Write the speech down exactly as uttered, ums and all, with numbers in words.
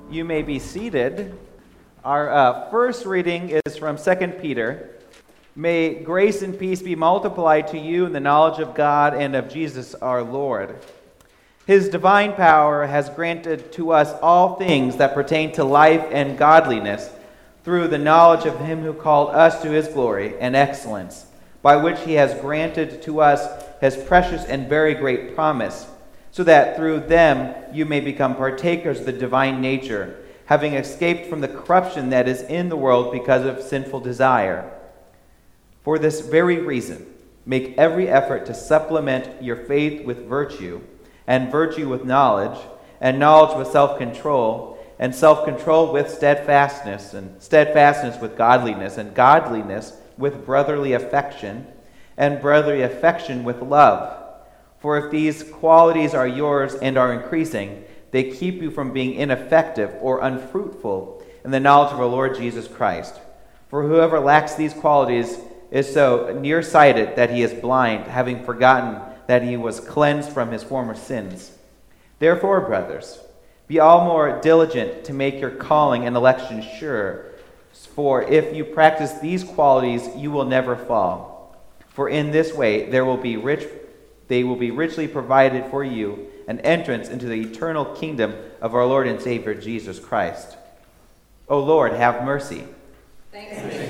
You may be seated. Our uh, first reading is from Second Peter. May grace and peace be multiplied to you in the knowledge of God and of Jesus our Lord. His divine power has granted to us all things that pertain to life and godliness through the knowledge of him who called us to his glory and excellence, by which he has granted to us his precious and very great promise, so that through them you may become partakers of the divine nature, having escaped from the corruption that is in the world because of sinful desire. For this very reason, make every effort to supplement your faith with virtue, and virtue with knowledge, and knowledge with self-control, and self-control with steadfastness, and steadfastness with godliness, and godliness with brotherly affection, and brotherly affection with love. For if these qualities are yours and are increasing, they keep you from being ineffective or unfruitful in the knowledge of our Lord Jesus Christ. For whoever lacks these qualities is so nearsighted that he is blind, having forgotten that he was cleansed from his former sins. Therefore, brothers, be all more diligent to make your calling and election sure. For if you practice these qualities, you will never fall. For in this way there will be rich They will be richly provided for you an entrance into the eternal kingdom of our Lord and Savior Jesus Christ. O Lord, have mercy. Thanks be